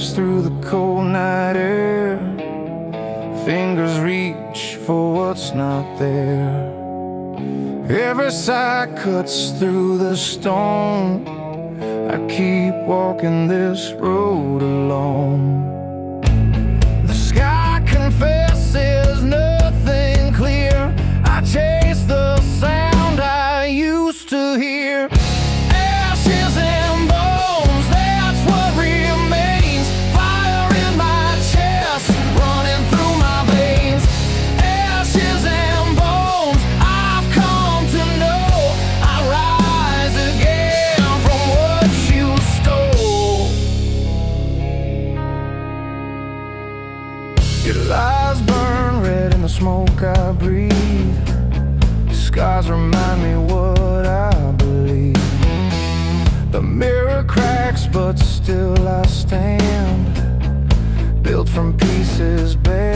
cracks through the cold night air. Fingers reach for what's not there. Every sigh cuts through the stone. I keep walking this road alone. The sky confesses nothing clear. I chase the sound I used to hear. Ashes and bones, that's what remains. Fire in my chest, running through my veins. Ashes and bones, I've come to know. I rise again from what you stole. Your lies burn red in the smoke I breathe. Scars remind me what I believe. The mirror cracks, but still I stand, built from pieces bare.